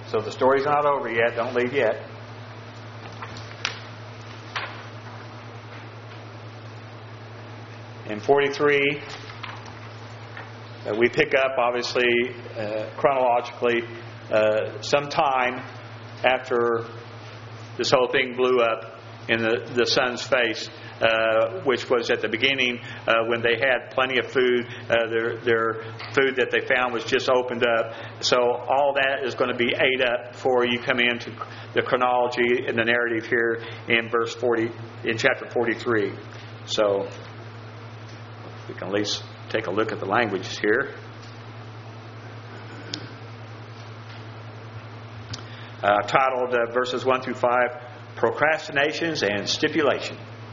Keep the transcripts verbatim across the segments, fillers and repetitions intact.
So the story's not over yet. Don't leave yet. In forty-three, uh, we pick up, obviously, uh, chronologically, uh, some time after this whole thing blew up in the, the son's face, uh, which was at the beginning uh, when they had plenty of food. Uh, their, their food that they found was just opened up. So all that is going to be ate up before you come into the chronology and the narrative here in verse forty, in chapter forty-three. So we can at least take a look at the languages here. Uh, titled uh, verses one through five, Procrastinations and Stipulation.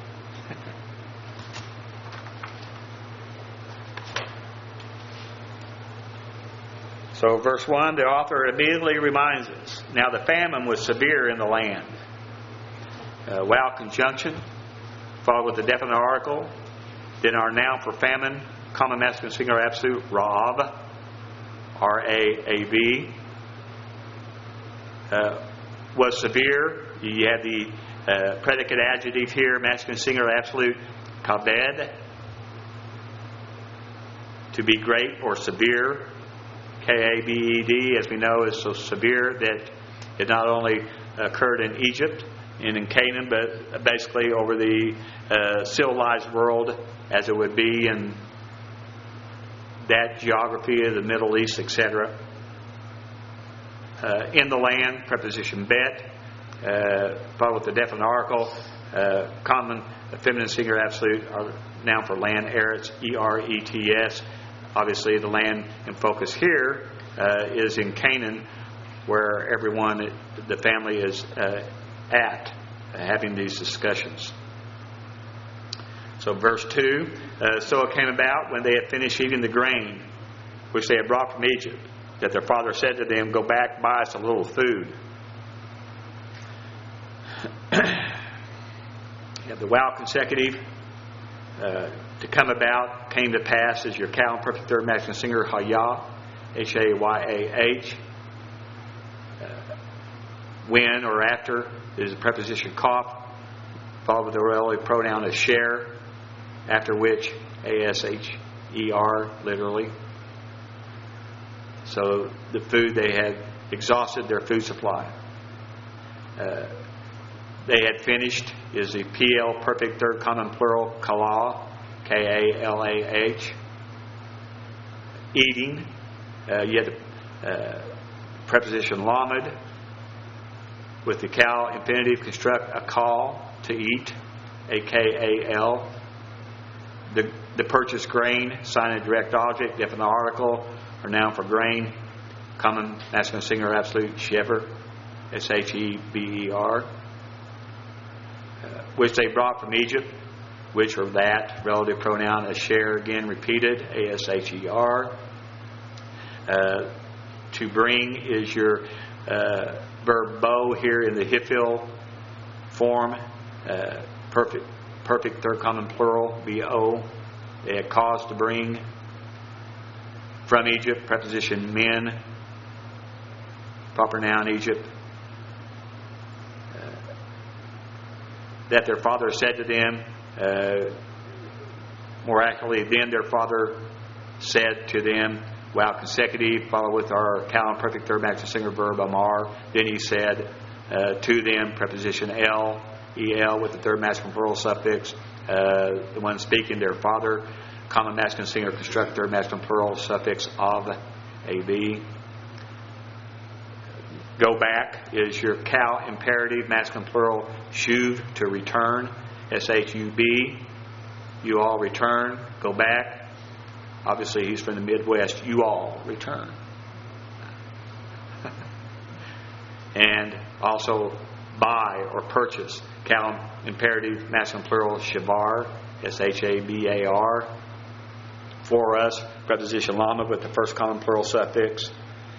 So verse one, the author immediately reminds us, now the famine was severe in the land. Uh, wow conjunction, followed with a definite article. Then our noun for famine, common masculine singular absolute, Rav, R A A V, uh, was severe. You have the uh, predicate adjective here, masculine singular absolute, Kabed, to be great or severe. K A B E D, as we know, is so severe that it not only occurred in Egypt and in Canaan, but basically over the uh, civilized world as it would be in that geography of the Middle East, et cetera. Uh, in the land, preposition bet, uh, followed with the definite article, uh, common feminine singular absolute, or noun for land, Eretz, E R E T S. Obviously, the land in focus here uh, is in Canaan, where everyone, the family, is uh, at uh, having these discussions. So, verse two, uh, so it came about when they had finished eating the grain which they had brought from Egypt, that their father said to them, go back, buy us a little food. You have the wow consecutive. Uh, to come about, came to pass, is your cow, perfect third masculine singular, Hayah, H A Y A H. Uh, when or after is a preposition kaf, followed with the relative pronoun asher, after which A S H E R, literally. So the food, they had exhausted their food supply. Uh, they had finished is the P L, perfect third common plural, kala, K A L A H. Eating, uh, you had the uh, preposition lamed, with the cow infinitive construct a call, to eat, A K A L. The, the purchased grain, sign a direct object, definite article, or noun for grain, common masculine singular absolute, shever, S H E B E R. Uh, which they brought from Egypt, which or that, relative pronoun asher, again repeated, A S H E R. Uh, to bring is your uh, verb bo here in the hifil form, uh, perfect perfect third common plural, B O. They had cause to bring from Egypt, preposition men, proper noun Egypt. That their father said to them, uh, more accurately, then their father said to them, wow consecutive, followed with our cow perfect third masculine singular verb amar. Then he said uh, to them, preposition el, el with the third masculine plural suffix, uh, the one speaking, their father, common masculine singular construct third masculine plural suffix of, ab. Go back is your cow imperative, masculine plural, shuv, to return, S H U B. You all return, go back. Obviously, he's from the Midwest. You all return. And also, buy or purchase, cow imperative, masculine plural, shavar, S H A B A R. For us, preposition lama with the first common plural suffix.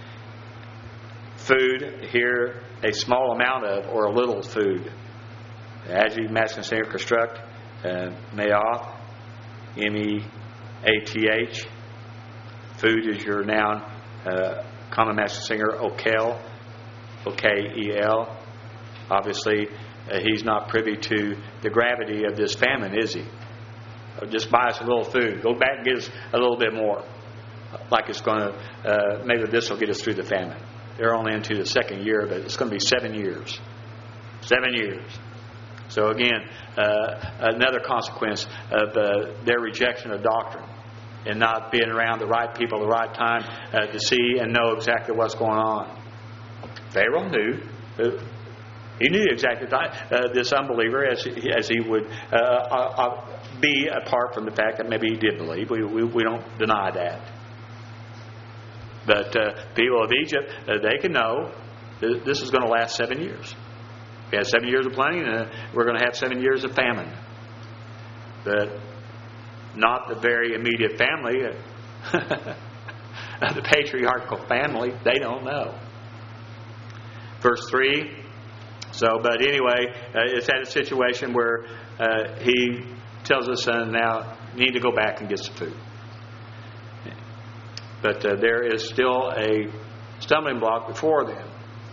Food, here, a small amount of or a little food. Adjective, masculine singular construct, uh, me'ath, M E A T H. Food is your noun, uh, common masculine singular, okel. O K E L. Obviously, uh, he's not privy to the gravity of this famine, is he? Uh, just buy us a little food. Go back and get us a little bit more. Like it's going to, uh, maybe this will get us through the famine. They're only into the second year, but it's going to be seven years. Seven years. So again, uh, another consequence of uh, their rejection of doctrine and not being around the right people at the right time uh, to see and know exactly what's going on. Pharaoh knew. Uh, he knew exactly that, uh, this unbeliever as he, as he would uh, uh, be, apart from the fact that maybe he did believe. We, we, we don't deny that. But uh, people of Egypt, uh, they can know that this is going to last seven years. We had seven years of plenty, and uh, we're going to have seven years of famine. But not the very immediate family, uh, the patriarchal family, they don't know. Verse three. So, but anyway, uh, it's at a situation where uh, he tells us, uh, now, you need to go back and get some food. But uh, there is still a stumbling block before them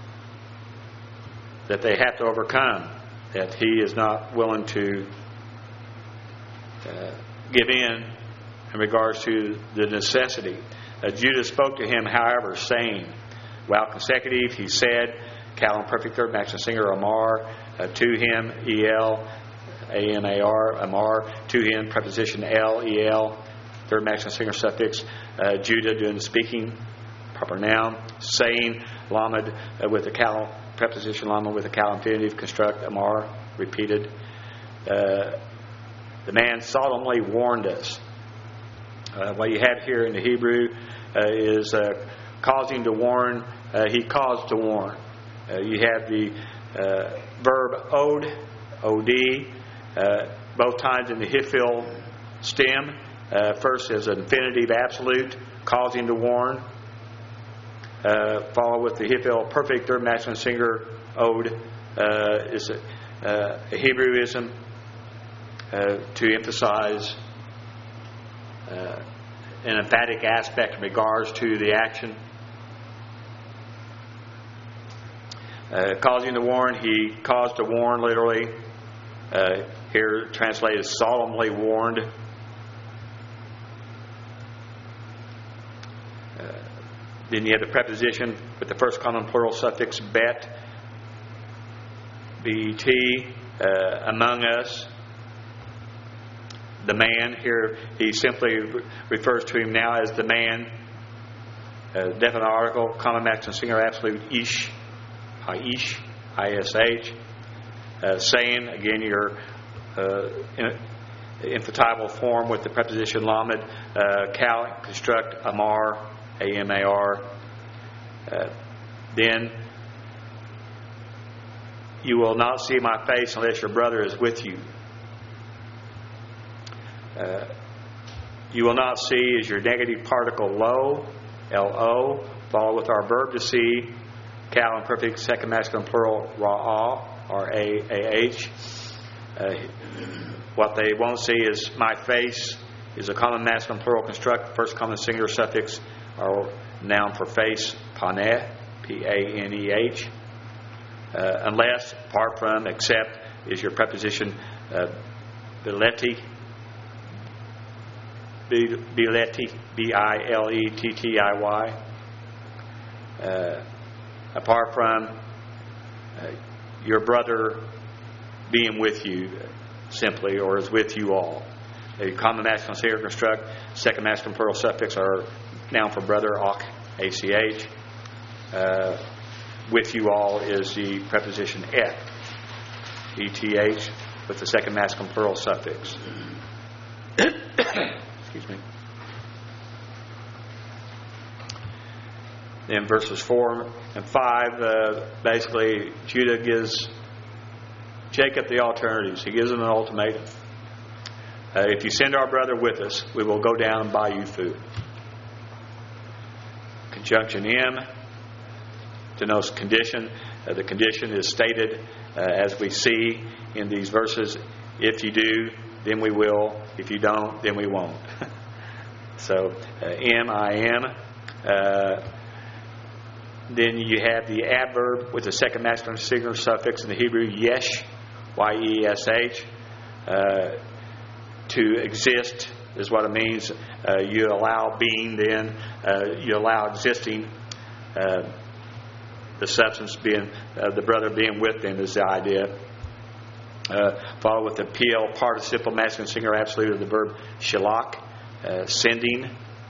that they have to overcome, that he is not willing to uh, give in in regards to the necessity. Uh, Judah spoke to him, however, saying, while consecutive, he said, Cal and Perfect Third Maximum Singer Amar, uh, to him, E L, A M A R, Amar, to him, preposition L, E L, Third Maximum Singer suffix, uh, Judah doing the speaking, proper noun, saying, Lamed uh, with the Cal, preposition Lamed with the Cal infinitive, construct, Amar, repeated. Uh, the man solemnly warned us. Uh, what you have here in the Hebrew uh, is uh, causing to warn, uh, he caused to warn. Uh, you have the uh, verb od, od, uh, both times in the Hifil stem. Uh, first as an infinitive absolute, causing to warn. Uh, follow with the Hifil perfect third maximum singular od uh, is a, uh, a Hebrewism uh, to emphasize uh, an emphatic aspect in regards to the action. Uh, causing to warn, he caused to warn literally. Uh, here translated solemnly warned. Uh, then you have the preposition with the first common plural suffix bet, B T, uh, among us. The man, here he simply re- refers to him now as the man. Uh, definite article, common maximum singular absolute, ish. Ish, I S H, uh, saying, again, your uh, in, infinitive form with the preposition lamed, uh, cal, construct, amar, A M A R. Uh, then, you will not see my face unless your brother is with you. Uh, you will not see is your negative particle lo, L O, follow with our verb to see, Cal and perfect second masculine plural ra'ah, R A A H. Uh, what they won't see is my face is a common masculine plural construct, first common singular suffix or noun for face, paneh, P A N E H. Uh, unless, apart from, except is your preposition uh, bileti, bileti, B I L E T T I Y. Uh, apart from uh, your brother being with you simply, or is with you all. A common masculine singular construct, second masculine plural suffix or noun for brother, ach, A C H. Uh, with you all is the preposition et, E T H, with the second masculine plural suffix. Excuse me. Then verses four and five, uh, basically Judah gives Jacob the alternatives. He gives him an ultimatum. Uh, if you send our brother with us, we will go down and buy you food. Conjunction M denotes condition. Uh, the condition is stated uh, as we see in these verses. If you do, then we will. If you don't, then we won't. So, uh, M, I am. Uh, then you have the adverb with the second masculine singular suffix in the Hebrew, yesh, Y E S H. Uh, to exist is what it means. Uh, you allow being, then uh, you allow existing. Uh, the substance being, uh, the brother being with them is the idea. Uh, followed with the P L participle masculine singular absolute of the verb shalach, uh, sending.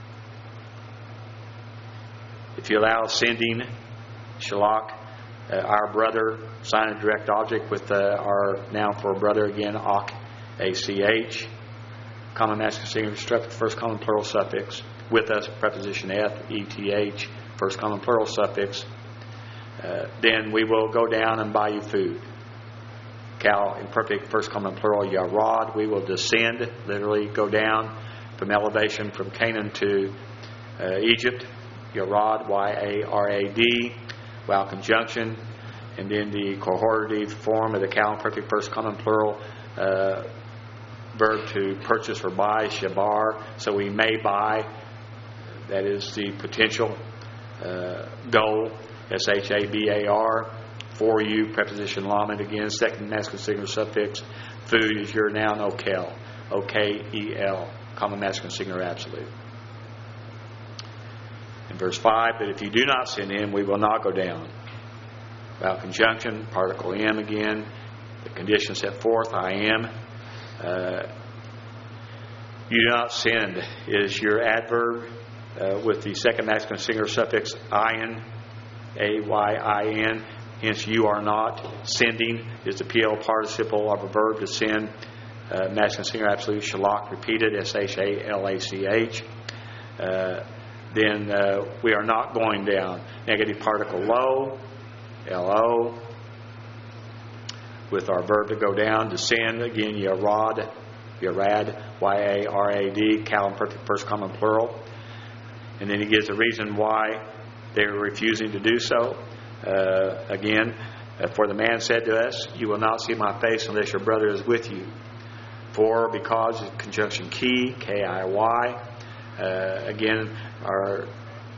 If you allow sending, shalach, uh, our brother, sign a direct object with uh, our noun for brother again, ach, A C H. Common masculine singular construct, first common plural suffix. With us, preposition eth, E T H, first common plural suffix. Uh, then we will go down and buy you food. Cal, imperfect, first common plural, yarad. We will descend, literally go down from elevation from Canaan to uh, Egypt. Yarad, Y A R A D, vowel conjunction. And then the cohortative form of the cal, imperfect, first common plural, uh, verb to purchase or buy, shabar. So we may buy. That is the potential uh, goal. S H A B A R. For you, preposition lamed again, second masculine singular suffix. Food is your noun, okel. O K E L. Common masculine singular absolute. In verse five, but if you do not send him, we will not go down. Vowel conjunction, particle am again. The condition set forth, I am. Uh, you do not send is your adverb uh, with the second masculine singular suffix ayin, A Y I N. Hence, you are not. Sending is the P L participle of a verb to send. Uh, masculine singular absolute, shalach, repeated, S H A L A C H. Uh, then uh, we are not going down. Negative particle lo, L O. With our verb to go down, descend, again, yarad, yarad, Y A R A D, cal imperfect first common plural. And then he gives a reason why they were refusing to do so. Uh, again, uh, for the man said to us, you will not see my face unless your brother is with you. For, because, is conjunction key, K I Y. Uh, again, our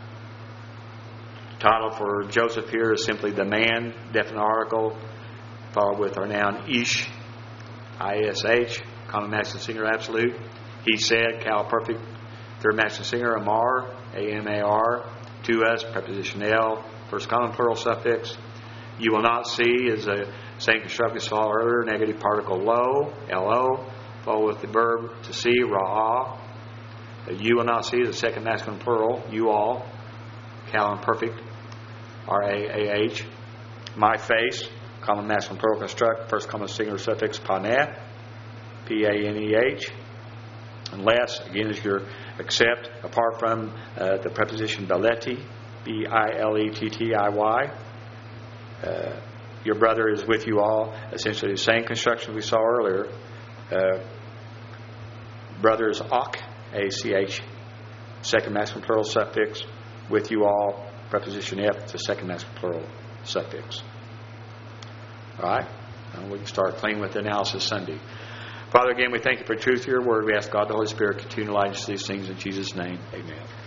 title for Joseph here is simply the man, definite article, followed with our noun ish, I S H, common masculine singular absolute. He said, cal perfect, third masculine singular, amar, A M A R, to us, preposition L, first common plural suffix. You will not see is the same construct we saw earlier, negative particle lo, L O, followed with the verb to see, ra'ah. You will not see is the second masculine plural, you all, cal imperfect, R A A H. My face, common masculine plural construct, first common singular suffix, paneh, P A N E H. Unless, again, is your except, apart from uh, the preposition beleti, B I L E T T I Y. Uh, your brother is with you all. Essentially the same construction we saw earlier. Uh, brother is ak, A C H, second masculine plural suffix. With you all, preposition F, it's a second masculine plural suffix. All right? And we can start playing with the analysis Sunday. Father, again, we thank you for truth of your word. We ask God, the Holy Spirit, continue to light us these things in Jesus' name. Amen.